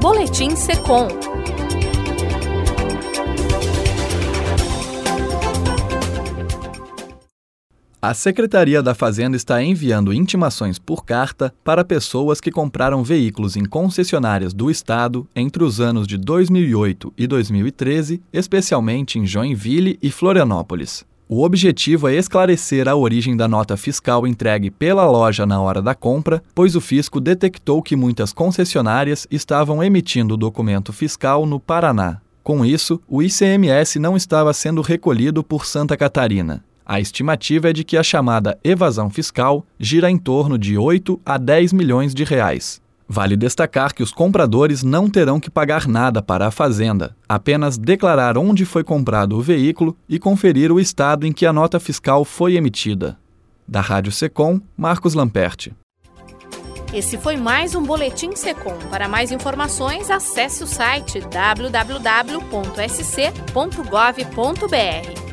Boletim Secom. A Secretaria da Fazenda está enviando intimações por carta para pessoas que compraram veículos em concessionárias do Estado entre os anos de 2008 e 2013, especialmente em Joinville e Florianópolis. O objetivo é esclarecer a origem da nota fiscal entregue pela loja na hora da compra, pois o fisco detectou que muitas concessionárias estavam emitindo o documento fiscal no Paraná. Com isso, o ICMS não estava sendo recolhido por Santa Catarina. A estimativa é de que a chamada evasão fiscal gira em torno de 8 a 10 milhões de reais. Vale destacar que os compradores não terão que pagar nada para a Fazenda, apenas declarar onde foi comprado o veículo e conferir o estado em que a nota fiscal foi emitida. Da Rádio Secom, Marcos Lamperti. Esse foi mais um Boletim Secom. Para mais informações, acesse o site www.sc.gov.br.